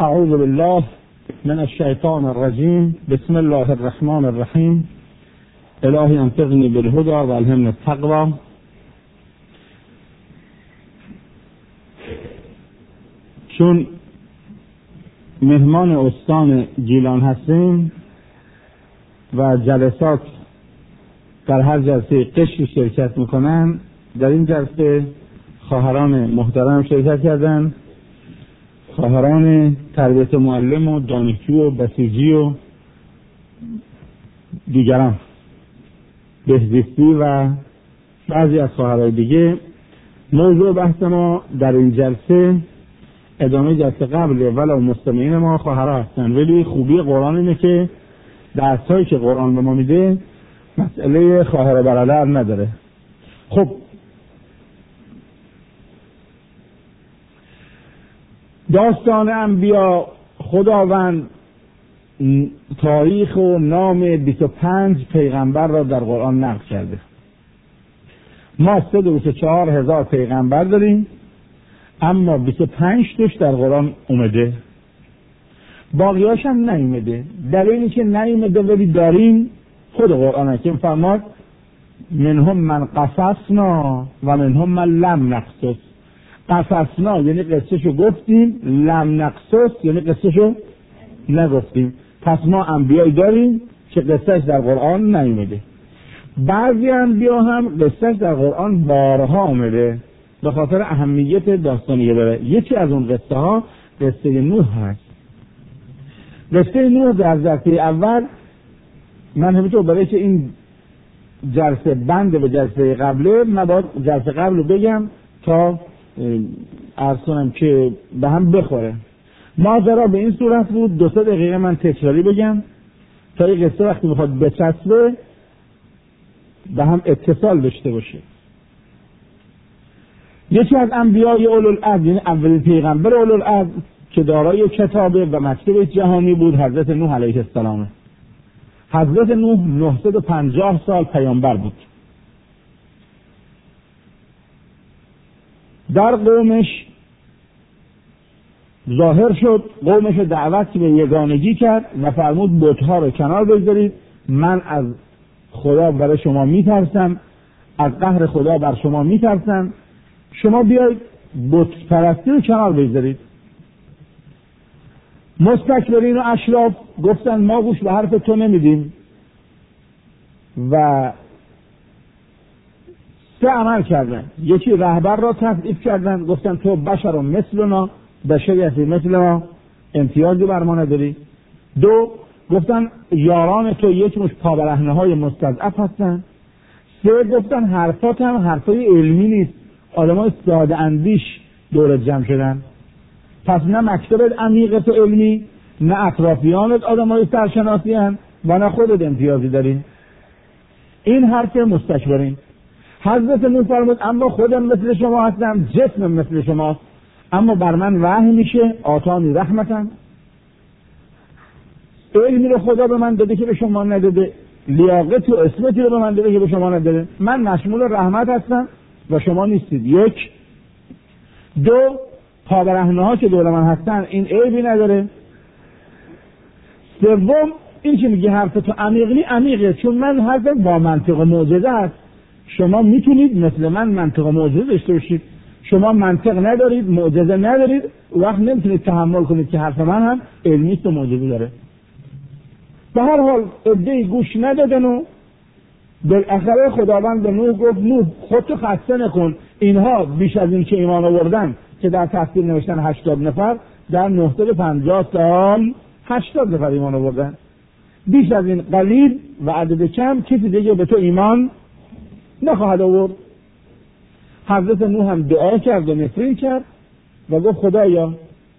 اعوذ بالله من الشیطان الرجیم. بسم الله الرحمن الرحیم. الهی انفقنی بالهدى و الهمنی التقوی. چون مهمان استان گیلان هستیم و جلسات در هر جلسه قشری شرکت میکنن، در این جلسه خواهران محترم شرکت کردن، خواهران تربیت معلم و دانشجو و بسیجی و دیگران، بهزیستی و بعضی از خواهرای دیگه. موضوع بحث ما در این جلسه ادامه جلسه قبل ولو مستمعین ما خواهرها هستن، ولی خوبی قرآن اینه که درسایی که قرآن به ما میده مسئله خواهر برادر نداره. خب داستان انبیا، خداوند تاریخ و نام 25 پیغمبر را در قرآن نقل کرده. ما 124,000 پیغمبر داریم، اما 25 توش در قرآن اومده، باقیاش هم نیومده. دلیلی که نیومده ولی داریم خود قرآن که فرماد منهم من قصصنا و منهم من لم نقصص. قصصنا یعنی قصهشو گفتیم، لم نقصص یعنی قصهشو نگفتیم. پس ما انبیایی داریم که قصهش در قرآن نیومده. بعضی انبیا هم قصهش در قرآن بارها اومده به خاطر اهمیت داستانی داره. یکی از اون قصه ها قصه نوح هست. قصه نوح در جلسه اول من همینطور برای که این جلسه بنده به جلسه قبله، من باید جلسه قبل رو بگم تا عرض کنم که به هم بخوره. ماجرا به این صورت بود، 2-3 دقیقه من تکراری بگم تا این قصه وقتی میخواد بچسبه به هم اتصال داشته باشه. یکی از انبیای اولوالعزم، یعنی اولین پیغمبر اولوالعزم که دارای کتابه و مکتب جهانی بود، حضرت نوح علیه السلام. حضرت نوح 950 سال پیامبر بود. در قومش ظاهر شد، قومش دعوت به یگانگی کرد و فرمود بت‌ها رو کنار بگذارید، من از خدا برای شما میترسم، از قهر خدا بر شما میترسم، شما بیاید بت پرستی رو کنار بگذارید. مستکبرین و اشراف گفتن ما گوش به حرف تو نمیدیم و 3 عمل کردن. یکی رهبر را تضعیف کردن، گفتن تو بشر و مثلنا، بشریتی مثلنا، امتیازی بر ما نداری. 2 گفتن یاران تو یک مش پابرهنه های مستضعف هستن. 3 گفتن حرفات هم حرفای علمی نیست، آدمای ساده اندیش دورت جمع شدن. پس نه مکتبت عمیقت و علمی، نه اطرافیانت آدمای سرشناسی هن و نه خودت امتیازی داری. این حرف مستکبرین. حضرت نوح فرمود اما خودم مثل شما هستم، جسمم مثل شماست، اما بر من وحی میشه، آتانی رحمتن. علمی رو خدا به من داده که به شما نداده، لیاقت و اسمتی رو به من داده که به شما نداده. من مشمول رحمت هستم و شما نیستید. 1. 2 پابرهنه ها که دور من هستن این عیبی نداره. 3 این که میگه حرف تو عمیقه، چون من حرفم با منطق و معجزه است. شما میتونید مثل من منطق و معجزه داشته باشید، شما منطق ندارید، معجزه ندارید، وقت نمیتونید تحمل کنید که حرف من هم علمی است و معجزه داره. به هر حال عده‌ای گوش ندادن و بالاخره خداوند به نوح گفت نوح خودتو خسته نکن، اینها بیش از این که ایمان آوردن که در تفسیر نوشتن 80 نفر، در 950 سال 80 نفر ایمان آوردن. بیش از این قلیل و عدد کم کسی دیگه به تو ایمان نخواهد آورد. حضرت نوح هم دعا کرد و نفرین کرد و گفت خدایا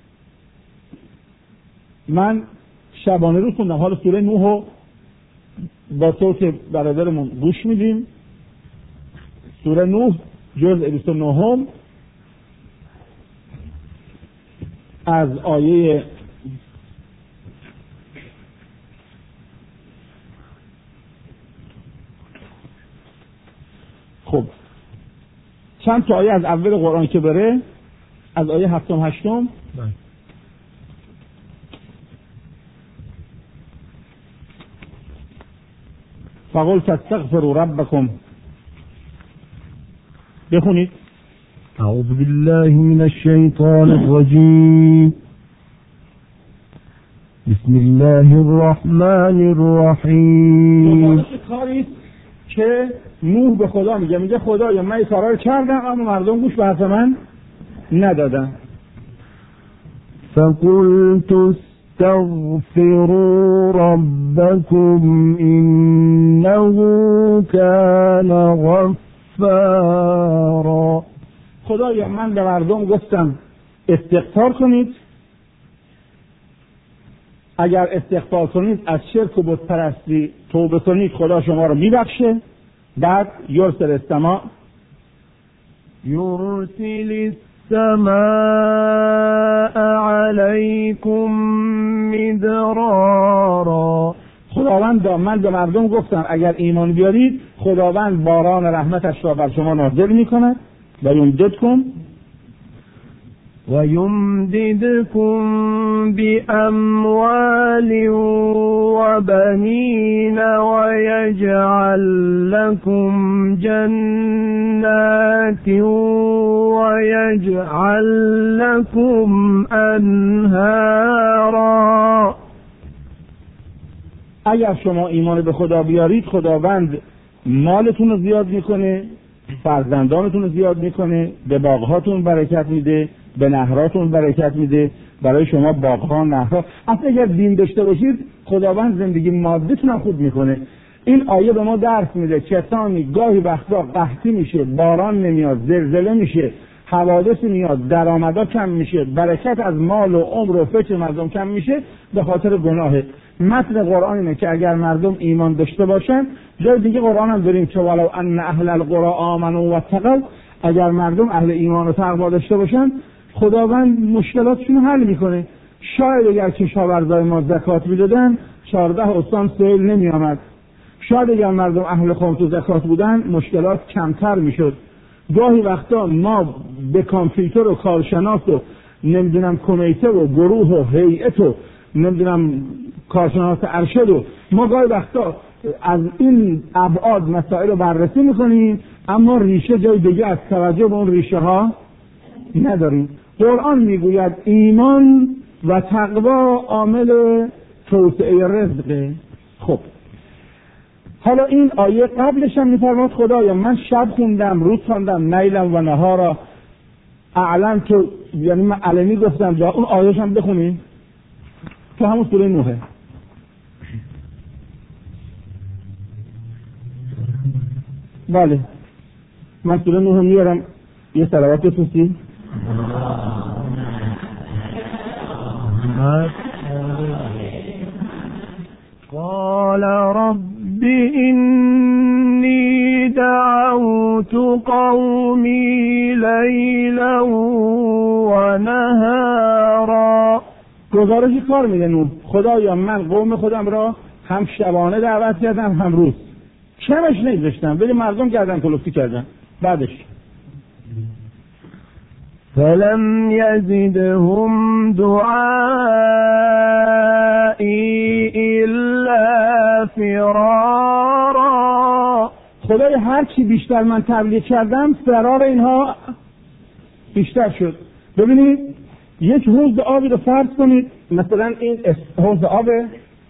من شبانه روز خوندم، حالا سوره نوح با صوت برادرمون گوش میدیم. سوره نوح جزء 29 از آیه خب چند تا آیه از اول قرآن که بره، از آیه 7 و 8 فقلت استغفروا ربكم. بخونید. اعوذ بالله من الشیطان الرجیم. بسم الله الرحمن الرحیم. کاری که نوح به خدا میگه خدایا من این کارا رو کردم اما مردم گوش به حرف من ندادن. فقلت استغفروا ربكم انه كان غفارا. خدایا من به مردم گفتم استغفار کنید، اگر استغفار کنید از شرک و بت پرستی توبه کنید خدا شما رو میبخشه. بعد یرسل السماء علیکم مدرارا. خداوند من به مردم گفتم اگر ایمان بیارید خداوند باران رحمتش را بر شما نازل میکند و یمددکم بأموال وبنين ويجعل لكم جنات ويجعل لكم أنهارا. اگر شما ایمان به خدا بیارید خداوند مالتون رو زیاد میکنه، فرزندانتون رو زیاد میکنه، به باغهاتون برکت میده، به نهراتون برکت میده، برای شما باغها نهرها. اصلا اگر دین داشته باشید خداوند زندگی مادیتون هم خوب میکنه. این آیه به ما درس میده کسانی گاهی وقتا قحطی میشه، باران نمیاد، زلزله میشه، حوادث میاد، درآمدا کم میشه، برکت از مال و عمر و فکر مردم کم میشه به خاطر گناهه. متن قرآن اینه که اگر مردم ایمان داشته باشن، جای دیگه قرآن هم داریم که ولو ان اهل القرى آمنوا واتقوا، اگر مردم اهل ایمان و تقوا داشته باشن خداوند مشکلاتشون حل میکنه. شاید اگر کشاورزای ما زکات میدادن 14 استان سیل نمیآمد. شاید اگر مردم اهل خمس و زکات بودن مشکلات کمتر میشد. گاهی وقتا ما به کامپیوتر و کارشناس و نمیدونم کمیته و گروه و هیئت و نمیدونم کارشناس ارشد و ما گاهی وقتا از این ابعاد مسائل رو بررسی میکنیم اما ریشه جای دیگه از توجه به اون ریشه ها نداریم. قرآن میگوید ایمان و تقوا عامل توسعه رزقه. خب حالا این آیه قبلش هم میفرماد خدایا من شب خوندم، روز خوندم، نیلم و نهارا اعلم تو، یعنی من علمی گفتم جا. اون آیهش هم بخونیم تو همون سوره نوحه. بله من سوره نوح میارم یه صلوات بفرستید. قال رب إني دعوت قومي ليلا ونهارا. گزارش کار میده نوح. خدایا من قوم خودم را هم شبانه دعوت کردم هم روز، کمش نگذاشتم ولی مردم گردن کلفتی کردن. بعدش فلم يزدهم دعائي إلا فرارا. خدای هر چی بیشتر من تبلیغ کردم فرار اینها بیشتر شد. ببینید یک حوض آبی رو فرض کنید، مثلا این حوض آبه،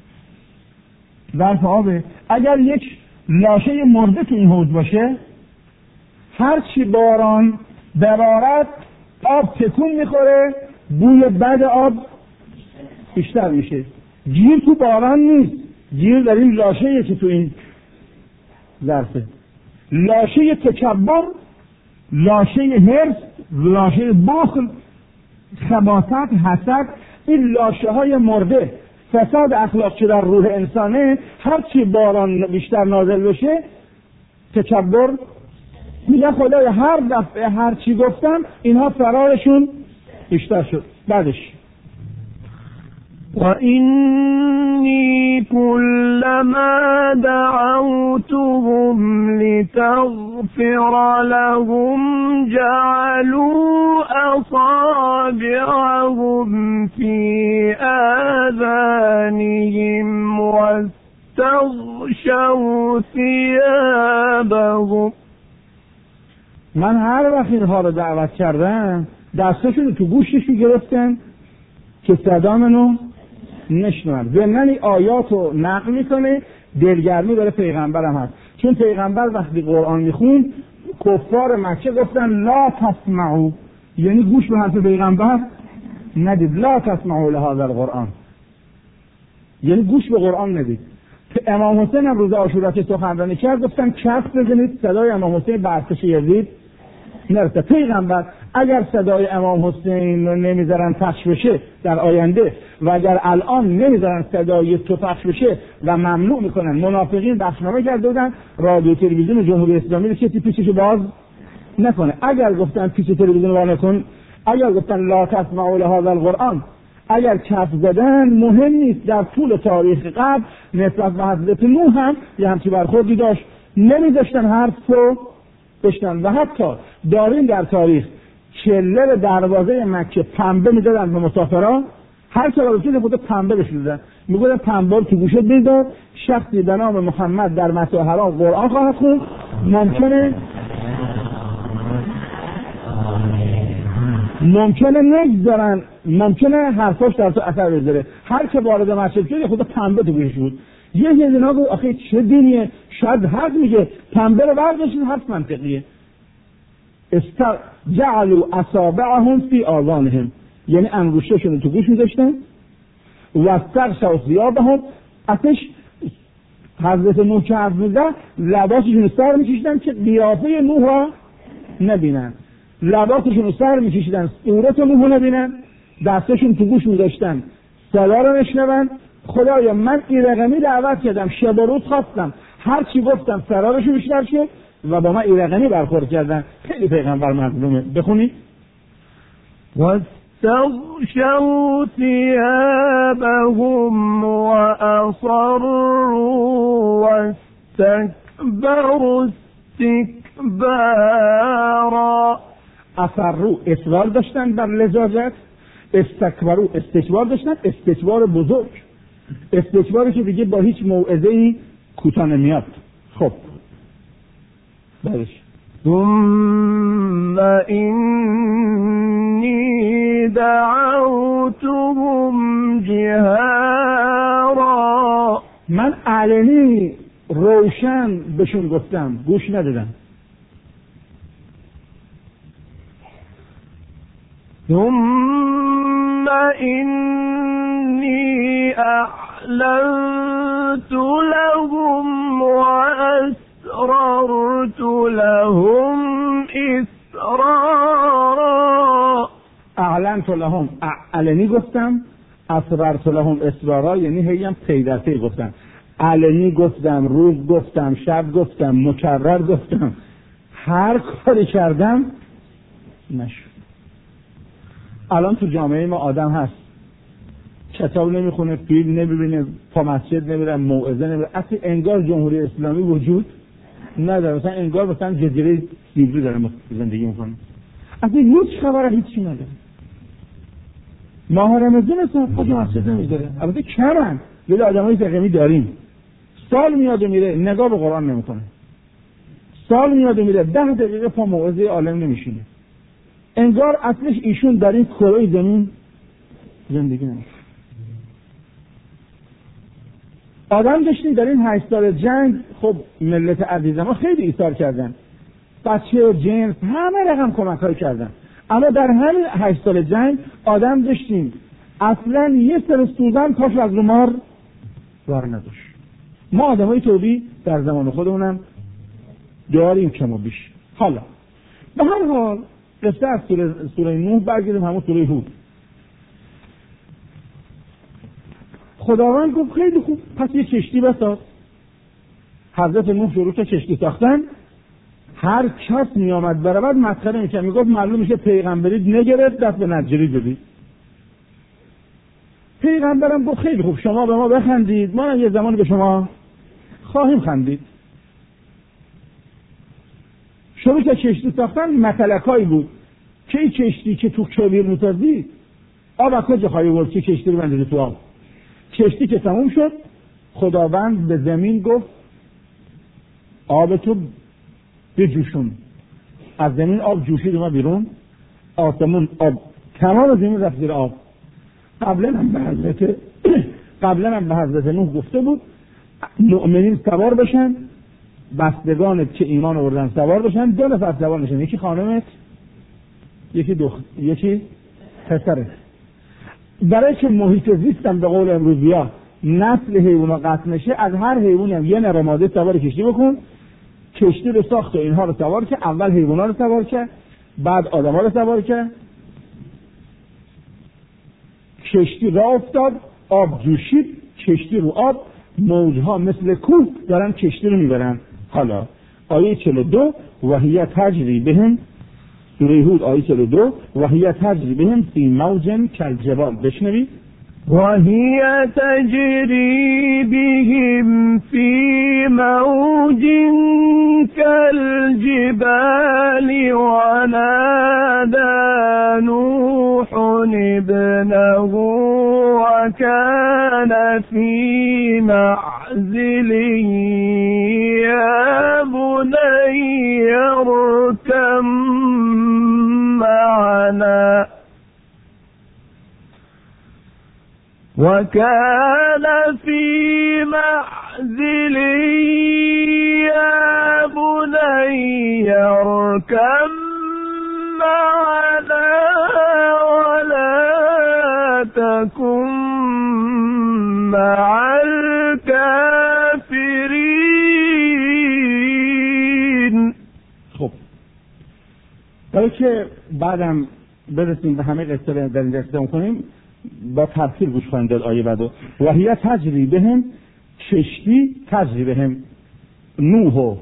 ظرف آبه، اگر یک لاشه مرده تو این حوض باشه هر چی باران ببارد آب تکون میخوره، بوی بد آب بیشتر میشه. گیر تو باران نیست، گیر در این لاشه‌ای که تو این ظرفه. لاشه تکبر، لاشه حرص، لاشه بخل، خباثت، حسد، این لاشه های مرده، فساد اخلاق که در روح انسانه، هرچی باران بیشتر نازل بشه تکبر میگه خدای هر دفعه هر چی گفتم اینها فرارشون بیشتر شد. بعدش وإني كلما دعوتهم لتغفر لهم جعلوا أصابعهم في آذانهم واستغشوا ثيابهم. من هر وقت اینها رو دعوت کردم دستشون رو تو گوششون گرفتن که صدا منو نشنون. ضمن آیات رو نقل میکنه، دلگرمی داره پیغمبرم هست، چون پیغمبر وقتی قرآن میخوند کفار مکه گفتن لا تسمعوا، یعنی گوش به حرف پیغمبر ندید، لا تسمعوا لهذا القرآن، یعنی گوش به قرآن ندید. امام حسین هم روز عاشورا که سخنرانی کرد گفتن کف بزنید صدای امام حسین به ارتش یزید نرسه. پیغمبر اگر صدای امام حسین رو نمیذارن پخش بشه در آینده و اگر الان نمیذارن صدای تو پخش بشه و ممنوع میکنن، منافقین بخشنامه کرده بودن رادیو تلویزیون جمهوری اسلامی رو کسی پیچشو باز نکنه. اگر گفتن پیچ تلویزیون رو نکن، اگر گفتن لا تسمعوا لهذا القرآن، اگر کف زدن، مهم نیست در طول تاریخ قبل نسبت به حضرت نوح هم یه همچی برخوردی داشت، نمیذاشتن حرف رو بشنن. و حتی داریم در تاریخ چله دروازه مکه پنبه میدادن به مسافران، هر که را رسید خود پنبه بشوندن، میگفتن پنبه رو تو گوشت بذار، شخصی به نام محمد در مسجد حرام قرآن خواهد خوند، ممکنه نگذارن، ممکنه حرفاش در تو اثر بذاره. هر که وارد مسجد شد خود پنبه تو گوشش بود. یه اینا گفت آخه چه دینیه، شاید حق میگه، پنبه رو برداشتن، حرف منطقیه. جعلوا اصابعهم فی آذانهم، یعنی انگشتاشون رو تو گوش میذاشتن. و استغشوا ثیابهم، اتش حضرت نوح که حرف میزد لباسشون رو سر میکشیدن که قیافه نوح را نبینن، لباسشون رو سر میکشیدن صورت نوح رو نبینن، دستشون تو گوش میذاشتن صدا رو نشنون. خدایا من این رقمی دعوت کردم، شب و روز خواستم، هر چی گفتم فرارشون بیشتر شد و با من این رقمی برخورد کردن. خیلی پیغمبر مظلومه. بخونید واستغشوا ثيابهم وأصروا واستكبروا استكبارا. اصروا اصرار داشتن بر لجاجت، استکبروا استکبار داشتن، استکبار بزرگ، استکباری که دیگه با هیچ موعظه‌ای کوتاه نمیاد. خب بعدش ثم إني دعوتهم جهارا. من علنی روشن بهشون گفتم، گوش ندادم. ثم إني أعلنت لهم وأسررت لهم إسرارا. اعلنت لهم علنی گفتم، اسررت لهم اسرارا یعنی هیم پی در پی گفتم. علنی گفتم، روز گفتم، شب گفتم، مکرر گفتم، هر کاری کردم نشد. الان تو جامعه ما آدم هست کتاب نمیخونه، فیلم نمیبینه، پا مسجد نمیره، موعظه نمیره، اصلا انگار جمهوری اسلامی وجود نداره، مثلا انگار مثلا جزیره سیبری داره زندگی میکنه، اصلا هیچ خبر هیچی نداره. ماه رمضان اصلا پا مسجد نمیذاره. البته کمن، ولی آدمای فقیمی داریم. سال میاد و میره نگاه به قرآن نمیکنه، سال میاد و میره 10 دقیقه پا موعظه عالم نمیشینه، انگار اصلش ایشون در این کره زمین زندگی نمیکنه. آدم داشتیم در این 8 سال جنگ، خب ملت عزیز ما خیلی ایثار کردن، بچه، جنس، همه رقم کمک‌های کردن، اما در همین 8 سال جنگ آدم داشتیم اصلا یه سر سوزن پاش از رومار بار نداشت. ما آدمای توبی در زمان خودمونم داریم کم و بیش. حالا به هر حال قصه از سوره نوح برگردیم همون سوره هود. خداوند گفت خیلی خوب، پس یه کشتی بساز. حضرت نوح شروع کرد کشتی ساختن. هر کس می آمد برابر مسخره میکرد، میگفت معلوم میشه پیغمبری نگرفت، دست به نجاری دادی. پیغمبرم گفت خیلی خوب، شما به ما بخندید، ما یه زمان به شما خواهیم خندید. شروع کرد کشتی ساختن. متلکایی بود که این کشتی که تو کبیر میسازی آب از کجا خواهی برد که کشتی رو بندازی تو آب. کشتی که تموم شد خداوند به زمین گفت آب تو بجوشون. از زمین آب جوشید اومد بیرون، آسمون آب، تمام زمین رفت زیر آب. قبلا هم به حضرت نوح گفته بود مؤمنین سوار بشن، بستگان که ایمان آوردن سوار بشن. 2 نفر سوار نشن، یکی خانمت، یکی پسرت. برای که محیط زیستم به قول امروزیا نسل حیونا قطع نشه، از هر حیوانی هم یه نر ماده سوار کشتی بکن. کشتی رو ساخت و اینها رو سوار کرد. اول حیونا رو سوار کرد، بعد آدما رو سوار کرد. کشتی راه افتاد، آب جوشید، کشتی رو آب، موجها مثل کوه دارن کشتی رو میبرن. حالا آیه 42 و هی تجری بهم، سوره هود آیه 42 و هی تجری بهم فی موج کالجبال. بشنوید. وهي تجري بهم في موج كالجبال ونادى نوح ابنه وكان في معزل يا بني اركب معنا وكان في معزل يا بني اركب معنا ولا تكن مع الكافرين. خب برای که بعدم برسیم به همه قصه در اینجا استفاده کنیم با تفسیر گوش خواهیم داد آیه بعدو. و هی تجری بهم، کشتی تجری بهم، نوح و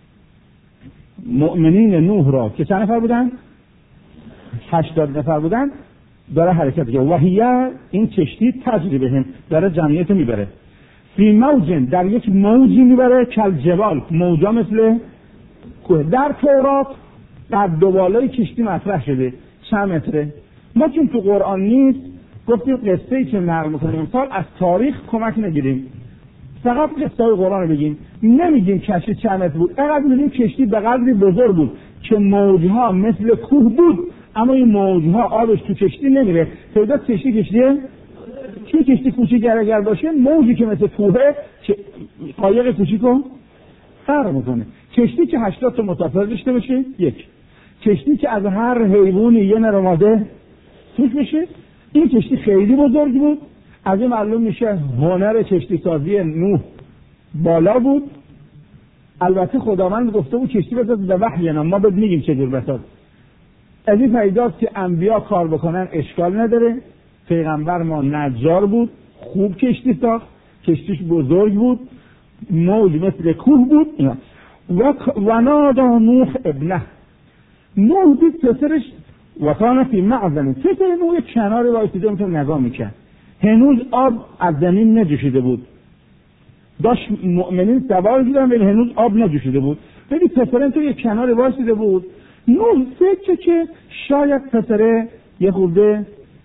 مؤمنین نوح را که چند نفر بودن؟ 80 نفر بودن، داره حرکت میکنه. و هی این کشتی تجری بهم داره جمعیت میبره. فی موجن در یک موجی میبره، کالجبال موجا مثل کوه. در تورات قد و بالای کشتی مطرح شده، چند متره. ما چون تو قرآن نیست گفتیم قصه‌ای که نقل می‌کنیم امسال از تاریخ کمک نگیریم، فقط قصه‌های قرآن رو بگیم. نمیگیم کشتی چند متر بود، فقط میگیم کشتی به قدری بزرگ بود که موجها مثل کوه بود، اما این موجها آبش تو کشتی نمیره. تعداد کشتی چون کشتی کوچیک اگر باشه، موجی که مثل کوهه که قایق کوچیکو فرق میکنه. کشتی که 80 تا مسافر داشته باشه، یک. کشتی که از هر حیوانی یه نر ماده توش بشه. این کشتی خیلی بزرگ بود. از این معلوم میشه هنر کشتی سازی نوح بالا بود. البته خداوند گفته بود کشتی بساز به وحی، ما بهت میگیم چجور بساز. از این پیداست که انبیا کار بکنن اشکال نداره. پیغمبر ما نجار بود، خوب کشتی ساخت، کشتیش بزرگ بود، موج مثل کوه بود. و نادا نوح ابنه، نوح دید پسرش و کان فی معزل، پسر نوح یک کناری وایسیده میتونه نگاه میکرد. هنوز آب از زمین نجوشیده بود، داشت مؤمنین سوار شدن ولی هنوز آب نجوشیده بود. ولی پسر تو یک کناری وایسیده بود. نوح فکر که شاید پسره یه خورده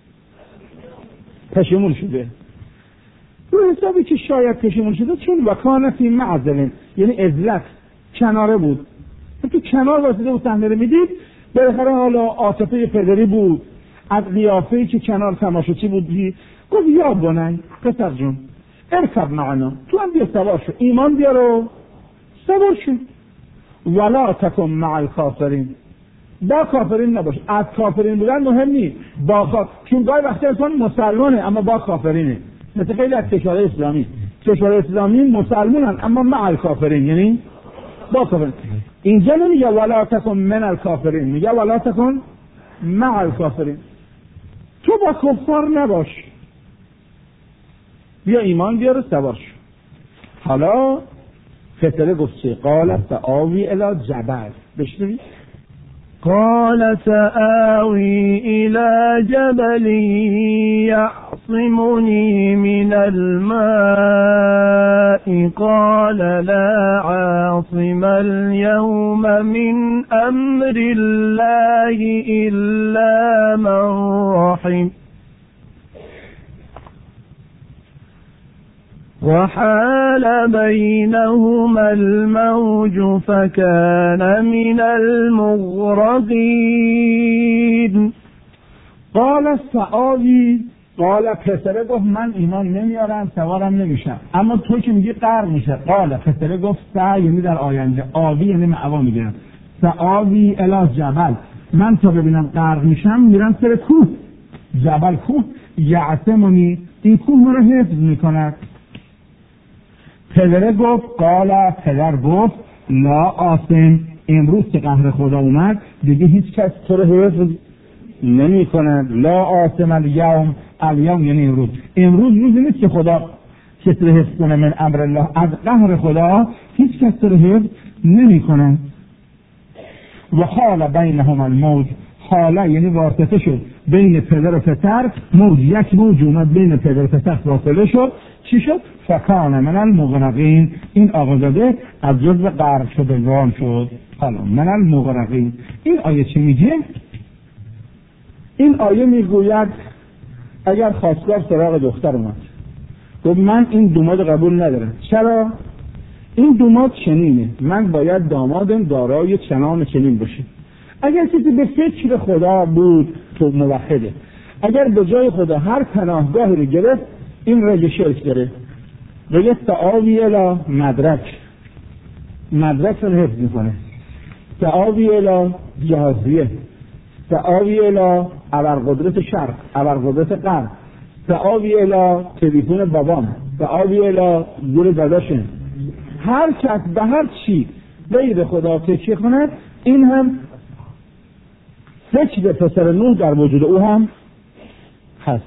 پشیمون شده. رو حسابی که شاید پشیمون شده، چون وکان فی معزل یعنی عزلت کناره بود، تو کنار واسطه بود صحنه رو میدید. بالاخره حالا عاطفه پدری بود، از قیافه‌ای که کنار تماشاچی بود گفت یا بنی پسر جون ارکب معنا، تو هم بیا سوار شو، ایمان بیار و سوار شو. ولا تکن مع الکافرین، با کافرین نباش. از کافرین بودن مهم نیست، چون گاهی وقتی انسان مسلمانه اما با کافرینه. مثل خیلی از کشورهای اسلامی، کشورهای اسلامی مسلمانن اما مع الکافرین، یعنی با کافرین. اینجا نمیگه ولا تکن من الکافرین، میگه ولا تکن مع الکافرین. تو با کفار نباش، بیا ایمان بیار و سوار شو. حالا فتره گفت چه؟ قالت سآوی الی جبل. بشنوید. قال سآوي إلى جبل يعصمني من الماء قال لا عاصم اليوم من أمر الله إلا من رحم وحال بينهما الموج فكان من المغرقين. قال سآوی، قال پسره گفت من ایمان نمیارم سوارم نمیشم، اما تو که میگی غرق میشه. قال پسره گفت سعی یعنی در آینده، آوی یعنی معوا میگیرم، سآوی الی جبل، من تا ببینم غرق میشم میرم سر کوه، جبل کوه، یعصمنی این کوه مرا حفظ میکند. پدره گفت پدر گفت لا عاصم، امروز که قهر خدا اومد دیگه هیچ کس تو رو حفظ نمی کند. لا عاصم الیوم، الیوم یعنی امروز روزی نیست که خدا کسی رو حفظ کنه من امر الله، از قهر خدا هیچ کس رو حفظ نمی کند. و حال بینهم الموج، حاله یعنی واسطه شد بین پدر و پسر، موج یک موج اومد بین پدر و پسر واصله شد. چی شد؟ فکان من المغرقین، این آقازاده از جزو غرق شدگان شد. حالا من المغرقین، این آیه چی میگه؟ این آیه میگوید اگر خواستگار سراغ دختر اومد گفت من این دوماد قبول ندارم. چرا؟ این دوماد چنینه، من باید دامادم دارای چنان چنین باشه. اگر کسی به فکر خدا بود تو موحده، اگر به جای خدا هر پناهگاهی رو گرفت این رگ شرک داره. بگه تعاوی الی مدرک رو حفظ میکنه، تعاوی الی جهازیه، تعاوی الی ابرقدرت شرق، ابرقدرت غرب، تعاوی الی تلیفون بابام، تعاوی الی گل داداشم. هر کس به هر چی غیر خدا تکیه کند این هم فکر پسر نوح در وجود او هم هست.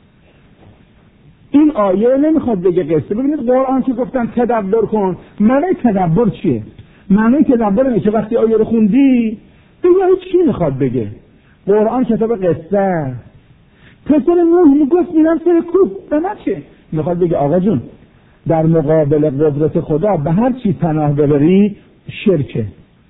این آیه نمیخواد بگه قصه. ببینید قرآن که گفتن تدبر کن، معنی تدبر چیه؟ معنی تدبر اینه که وقتی آیه رو خوندی دیگه هیچ چی میخواد بگه. قرآن کتاب قصه. پسر نوح میگفت میرم سر کوه، به من چه؟ میخواد بگه آقا جون در مقابل قدرت خدا به هر چی پناه ببری شرکه.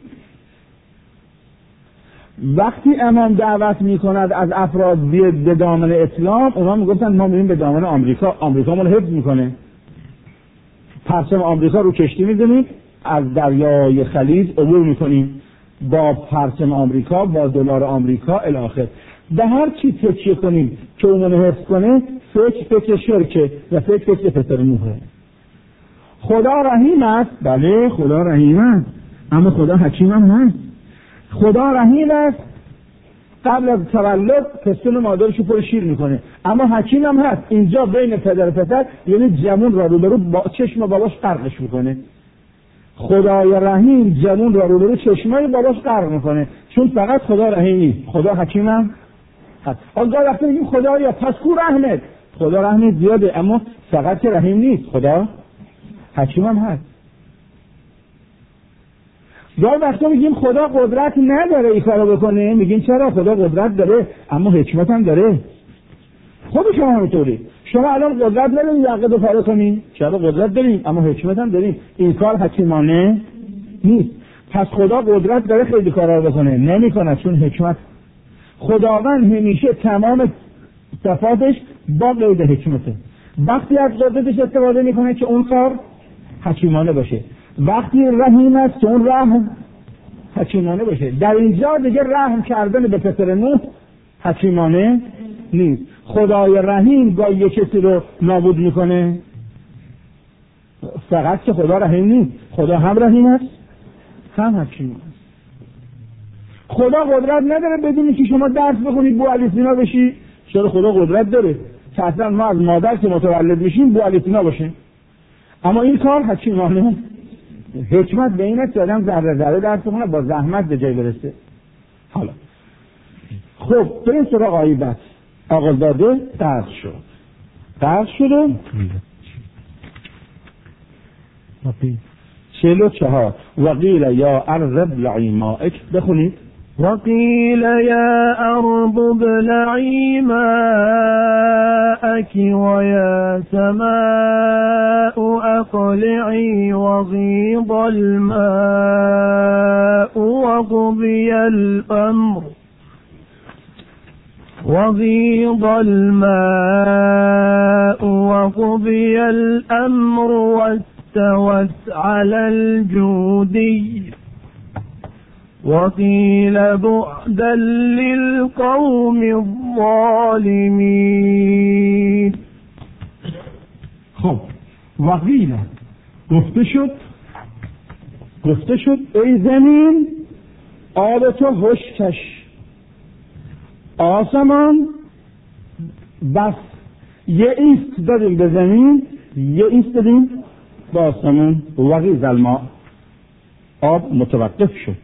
وقتی امام دعوت میکند از افراد به دامن اسلام، اونا میگفتن ما میریم به دامن آمریکا، آمریکا ما رو حفظ میکنه. پرچم آمریکا رو کشتی میزنیم، از دریای خلیج عبور میکنیم با پرچم آمریکا، با دلار آمریکا الی آخر. به هر چی تکیه کنیم که اونو حفظ کنه فکر شرکه و فکر پسر نوحه. خدا رحیم است، بله خدا رحیم است، اما خدا حکیم هم هست. خدا رحیم است، قبل از تولد پستون مادرش رو پر شیر میکنه، اما حکیم هم هست. اینجا بین پدر و پسر یعنی جمون را روبرو با چشم باباش غرقش میکنه. خدای رحیم جمون را روبرو چشمای باباش غرق میکنه، چون فقط خدا رحیم نیست، خدا حکیم هم هست. آنجا وقتی میگیم خدایا پس کو رحمت، خدا رحمت زیاده اما فقط که رحیم نیست، خدا حکیم هم هست. یا وقتی میگیم خدا قدرت نداره این کارو بکنه، میگیم چرا؟ خدا قدرت داره اما حکمت هم داره. خود شما همینطوری، شما الان قدرت ندارید عقد پاره کنید، چرا؟ قدرت داریم اما حکمت هم داریم. این کار حکیمانه نیست. پس خدا قدرت داره خیلی کارا رو بکنه، نمیکنه چون حکمت. خداوند همیشه تمام صفاتش با قید حکمته. وقتی از قدرتش استفاده میکنه که اون کار حکیمانه باشه، وقتی رحیم است که اون رحم حکیمانه باشه. در اینجا دیگه رحم کردن به پسر نوح حکیمانه نیست. خدای رحیم گاهی یک کسی رو نابود میکنه، فقط که خدا رحیم نیست، خدا هم رحیم است هم حکیم است. خدا قدرت نداره بدونی که شما درس بخونید بو علی سینا بشی. چرا؟ خدا قدرت داره که اصلا ما از مادر که متولد میشیم بو علی سینا باشیم، اما این کار حکیمانه. حکمت به این است که آدم ذره ذره درس بخونه با زحمت به جای برسه. حالا خب بریم سراغ آیه بعد. آقازاده غرق شد 44. وقیل یا ارض ابلعی مائک، بخونید. وقیل یا ارض ابلعی ماءک و یا سماء اقلعی وغیض الماء وقضی الامر. وغيض الماء وقضي الأمر واستوت على الجودي وقيل بعدا للقوم الظالمين. خب وقیل گفته شد ای زمین آب تو خشکش، آسمان بس یه ایست دادیم به زمین، یه ایست دادیم به آسمان. وغیض الماء آب متوقف شد،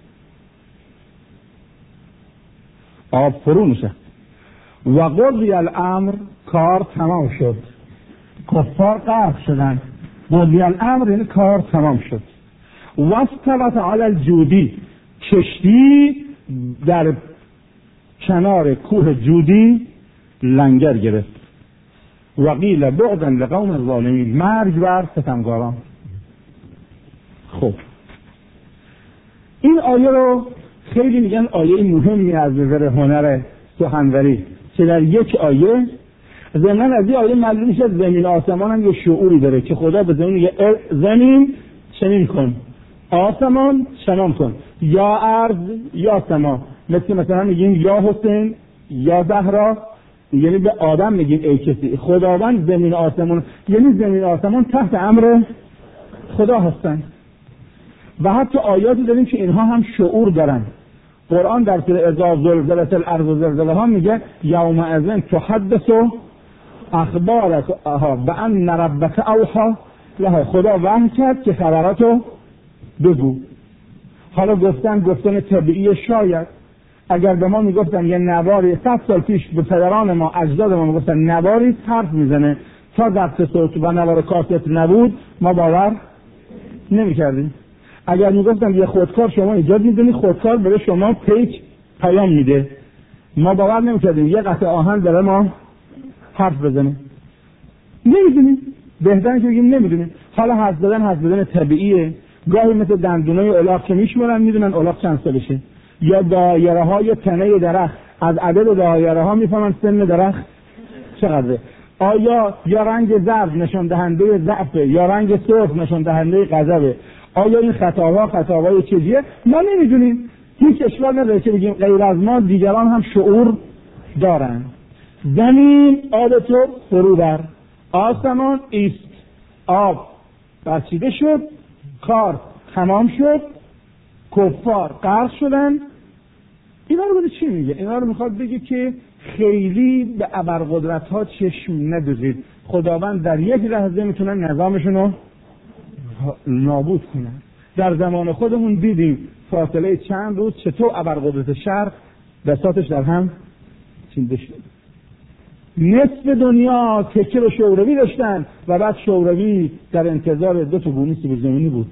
آب فرو نشست. و قضی الامر کار تمام شد، کفار غرق شدن. قضی الامر یعنی کار تمام شد. و استوت علی الجودی کشتی در کنار کوه جودی لنگر گرفت. و قیل بعدا لقوم الظالمین مرگ بر ستمگاران. خب این آیه رو خیلی میگن آیه مهمی از نظر هنر سخنوری که در یک آیه ضمن از این آیه معلوم میشه زمین آسمان هم یه شعوری داره که خدا به زمین میگه زمین چنین کن، آسمان چنان کن، یا ارض یا سما. مثلا میگیم یا حسین یا زهرا، یعنی به آدم میگیم ای کسی. خداوند زمین آسمان، یعنی زمین آسمان تحت امر خدا هستن. و حتی آیاتی داریم که اینها هم شعور دارن. قرآن در سوره اذا زلزلت الارض زلزلها میگه یومئذ تحدث اخبارها بان ربک اوحی لها. خدا وحی کرد که خبراتو بگو. حالا گفتن طبیعی. شاید اگر به ما میگفتن یه نواری 100 سال پیش به پدران ما اجداد ما میگفتن نواری حرف میزنه تا ضبط صوت و نوار کاست نبود، ما باور نمیکردیم. اگر میگفتن یه خودکار شما ایجاد میدونی، خودکار برای شما پیام میده، ما باور نمیکردیم. یه قطعه آهن داره ما حرف بزنه، نمیدونیم. بهتره که بگیم نمیدونیم. حالا حرف زدن طبیعیه. گاهی مثل دندونای الاغ که میشمارن میدونن الاغ چند سالشه، یا دایره های تنه درخت از عدد دایره ها میفهمن سن درخت چقدره. آیا یا رنگ زرد نشان دهنده ضعفه یا رنگ سرخ نشان دهنده غضبه؟ آیا این خطاهای چیزیه؟ ما نمیدونیم. هیچ اشکال نداره که بگیم غیر از ما دیگران هم شعور دارن. زمین آب تو فرو بر، آسمان ایست، آب برچیده شد، کار تمام شد، کفار غرق شدن. اینا رو بده چی میگه؟ اینا رو میخواد بگه که خیلی به ابرقدرت ها چشم ندوزید. خداوند در یک لحظه میتونه نظامشون رو نابود کنن. در زمان خودمون دیدیم فاصله چند روز چطور ابرقدرت شرق بساطش در هم چینده شد. نصف دنیا تکیه به شوروی داشتن و بعد شوروی در انتظار 2 تا بونی سیب زمینی بود.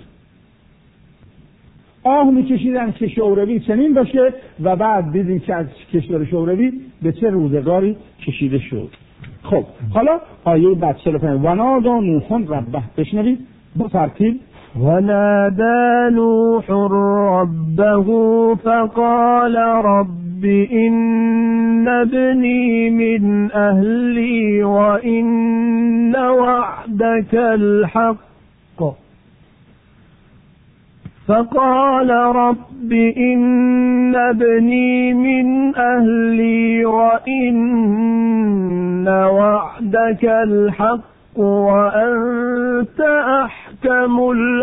آه میکشیدن که شوروی چنین باشه و بعد دیدیم که از کشور شوروی به چه روزگاری کشیده شد. خب حالا آیه بعد 45 و نادى نوح ربه، بشنوید با ترتیب. ونادى نوح ربه فقال رب إن ابني من أهلي وإن وعدك الحق فقال رب إن ابني من أهلي وإن وعدك الحق وأنت أحكم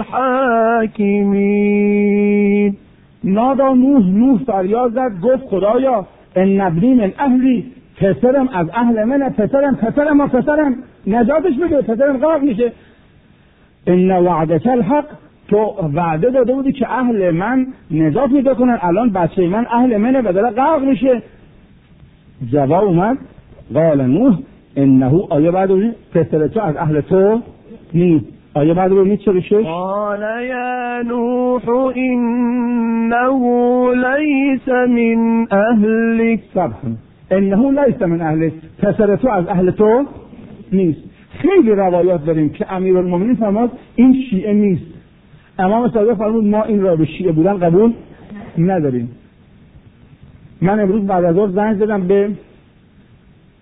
الحاكمين. نادا نوح فریاد زد، گفت خدایا ان ابنی من اهلی، پسرم از اهل منه، پسرم نجاتش بده، پسرم غرق میشه. ان وعدک الحق، تو وعده داده بودی که اهل من نجات پیدا کنن، الان بچه من اهل منه و داره غرق میشه. جواب اومد قال نوح انه، آیه بعد پسر تو از اهل تو نیست. آیه بعد رو چه بشه؟ قال یا نوح انه لیس من اهلک. انه لیس من اهلک، پسر تو از اهل تو نیست. خیلی روایات داریم که امیرالمومنین فرمود این شیعه نیست. امام صادق فرمود ما این را به شیعه بودن قبول نداریم. من امروز بعد از ظهر زنگ زدم به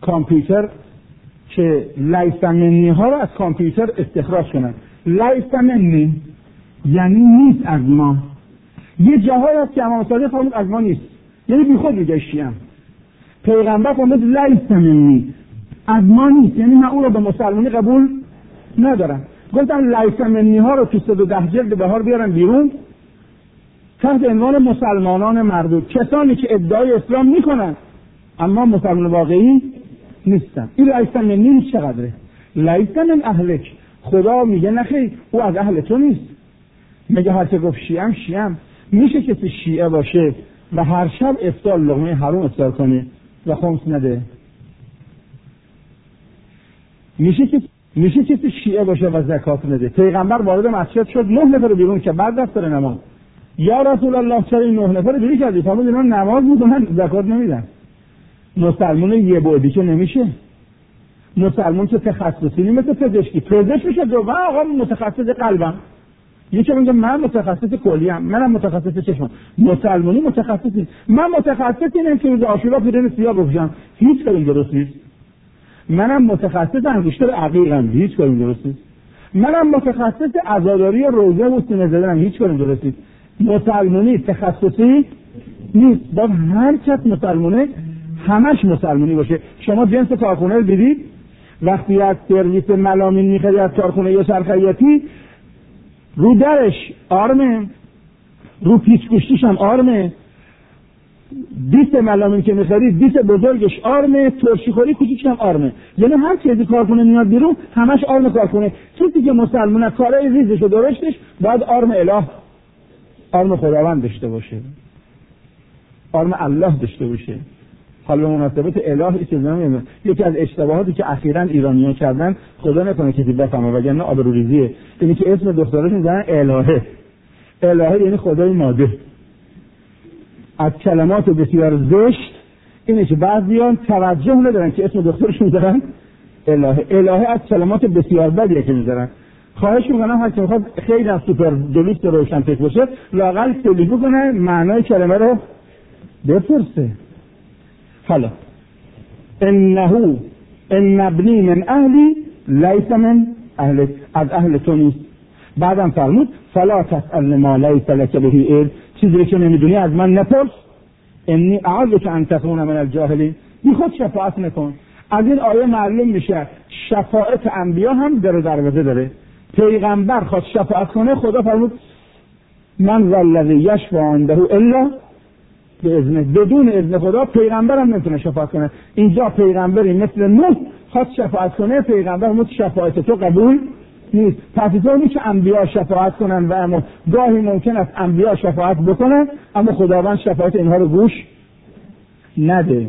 کامپیوتر که لیس منی ها رو از کامپیوتر استخراج کنن. لیس منی یعنی نیست از ما. یه جاهایی هست که امام صادق فرمود از ما نیست، یعنی بی خود میگه شیعه. پیغمبر فرمود لیس منی، از ما نیست، یعنی من اون رو به مسلمانی قبول ندارم. گفتن لیس منی ها رو تو 110 جلد بهار بیارن بیرون تحت عنوان مسلمانان مردود، کسانی که ادعای اسلام میکنن اما مسلمان واقعی نیستن. این لیس منی چقدره؟ لیس من اهلک. خدا میگه نخیر او از اهل تو نیست. میگه هر که گفت شیعم میشه کسی شیعه باشه و هر شب افطار لقمه حرام افطار کنه و خمس نده؟ میشه کسی شیعه باشه و زکات نده؟ پیغمبر وارد مسجد شد 9 نفر رو بیرون که بعد دست داره نماز. یا رسول الله چرا این 9 نفر رو بیرون کردی؟ فرمود اینا نماز میکنن زکات نمیدن. مسلمان یه بعدی که نمیشه. مسلمان که تخصصی مثل پزشک میشه دو آقا متخصص قلبم، یکی میگه من متخصص کلیم، منم متخصص چشمم. مسلمانی متخصصی، من متخصص اینم که روز عاشورا پیرن سیاه بپوشم، هیچ کاری درست نیست. منم متخصص انگشتر عقیقم، هیچ کاری درست نیست. منم متخصص عزاداری روزه و سینه زدنم، هیچ کاری درست نیست. مسلمانی تخصصی نیست. با هر کس مسلمانه همش مسلمانی باشه. شما جنس کارخونه رو دیدید؟ وقتی از سرویس ملامین میخرید از کارخونه یا سرخیاطی، رو درش آرمه، رو پیچ گوشتیش هم آرمه، دیس ملامین که میخرید دیس بزرگش آرمه، ترشیخوری کوچیکش هم آرمه. یعنی هر چیزی کارخونه میاد بیرون همش آرم کارخونه. کسی که مسلمانه کارای ریزش و درشتش باید آرم اله، آرم خداوند داشته باشه، آرم الله داشته باشه. حالا به مناسبت الهی که زنم یکی از اشتباهاتی که اخیراً ایرانی‌ها کردن، خدا نکنه کسی بفهمه وگرنه آبروریزیه، اینه که اسم دخترش میذارن الهه. الهه یعنی خدای ماده. از کلمات بسیار زشت اینه که بعضیان توجه ندارن که اسم دخترش میذارن الهه. الهه از کلمات بسیار بدیه که میذارن. خواهش میکنم هر کی میخواد خیلی از سوپر دلیست روشن فکر باشه لااقل تلفن کنه معنای کلمه رو بپرسه. حالا ان ابنی من اهلی لیس من اهلک، از اهل تو نیست. بعدم فرمود فلا تسأل ما لیس لک به علم، چیزی که نمیدونی از من نپرس. انی اعوذک ان تکون من الجاهلین. بی خود شفاعت نکن. از این آیه معلوم میشه شفاعت انبیا هم در دروازه داره. پیغمبر خواست شفاعت کنه، خدا فرمود من والذی یشفع عنده الا باذنه، بدون اذن خدا پیغمبر هم نمیتونه شفاعت کنه. اینجا پیغمبری مثل نوح خواست شفاعت کنه، پیغمبر فرمود شفاعت تو قبول نیست. پس اینطور نیست که انبیا شفاعت کنن و اما گاهی ممکن است انبیا شفاعت بکنن اما خداوند شفاعت اینها رو گوش نده.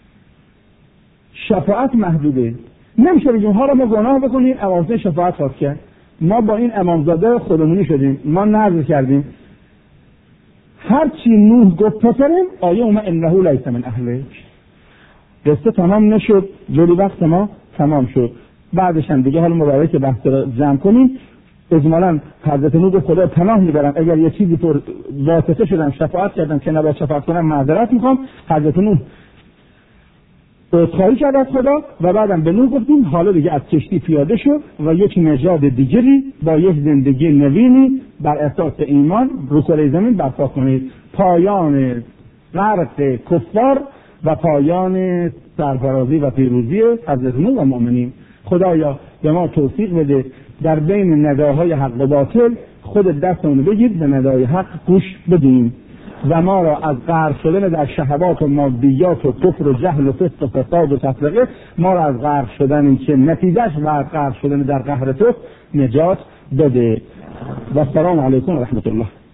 شفاعت محدوده. نمیشه بگیم حالا ما گناه بکنیم امامزاده شفاعت خواست کرد، ما با این امامزاده خودمونی شدیم، ما نذر کردیم. هر چی نوح گفت پسرم آیه اومد انه لیس من اهلک. قصه تمام نشد، جلوی وقت ما تمام شد. بعدش هم دیگه حالا مبارک بحث رو جمع کنیم. اجمالاً حضرت نوح گفت خدا پناه میبرم اگر یه چیزی پر واسطه شدم شفاعت کردم که نباید شفاعت کنم معذرت میخوام. حضرت نوح عذرخواهی کرد از خدا و بعدم به نوح گفتیم حالا دیگه از کشتی پیاده شو و یک نژاد دیگری با یک زندگی نوینی بر اساس ایمان رو کره زمین برپا کنید. پایان غرق کفار و پایان سرفرازی و پیروزی حضرت نوح و مؤمنین. خدایا به ما توفیق بده در بین نداهای حق و باطل خود دستمون بگید به ندای حق گوش بدیم و ما را از غرق شدن در شهوات و مادیات و کفر و جهل و فسق و فساد و تفرقه، ما را از غرق شدن که نتیجهش غرق شدن در قهر تو نجات بده. و السلام علیکم و رحمت الله.